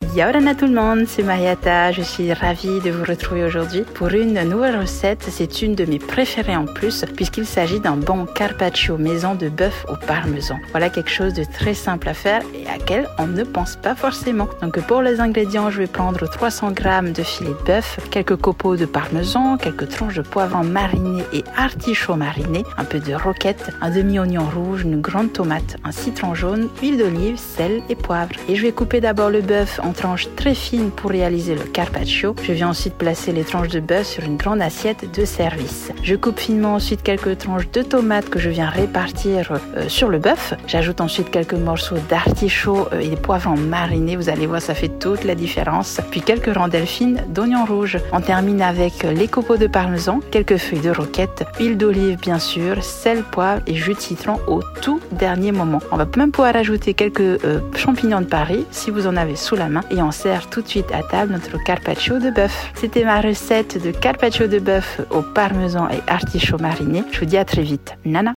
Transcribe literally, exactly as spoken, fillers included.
Yaorana tout le monde, c'est Mariata, je suis ravie de vous retrouver aujourd'hui pour une nouvelle recette. C'est une de mes préférées en plus puisqu'il s'agit d'un bon carpaccio maison de bœuf au parmesan. Voilà quelque chose de très simple à faire et à laquelle on ne pense pas forcément. Donc pour les ingrédients, je vais prendre trois cents grammes de filet de bœuf, quelques copeaux de parmesan, quelques tranches de poivron mariné et artichaut mariné, un peu de roquette, un demi-oignon rouge, une grande tomate, un citron jaune, huile d'olive, sel et poivre. Et je vais couper d'abord le bœuf en tranches très fines pour réaliser le carpaccio. Je viens ensuite placer les tranches de bœuf sur une grande assiette de service. Je coupe finement ensuite quelques tranches de tomates que je viens répartir euh, sur le bœuf. J'ajoute ensuite quelques morceaux d'artichaut euh, et des poivrons marinés. Vous allez voir, ça fait toute la différence. Puis quelques rondelles fines d'oignons rouges. On termine avec les copeaux de parmesan, quelques feuilles de roquette, huile d'olive bien sûr, sel, poivre et jus de citron au tout dernier moment. On va même pouvoir ajouter quelques euh, champignons de Paris si vous en avez sous la main et on sert tout de suite à table notre carpaccio de bœuf. C'était ma recette de carpaccio de bœuf au parmesan et artichaut mariné. Je vous dis à très vite. Nana.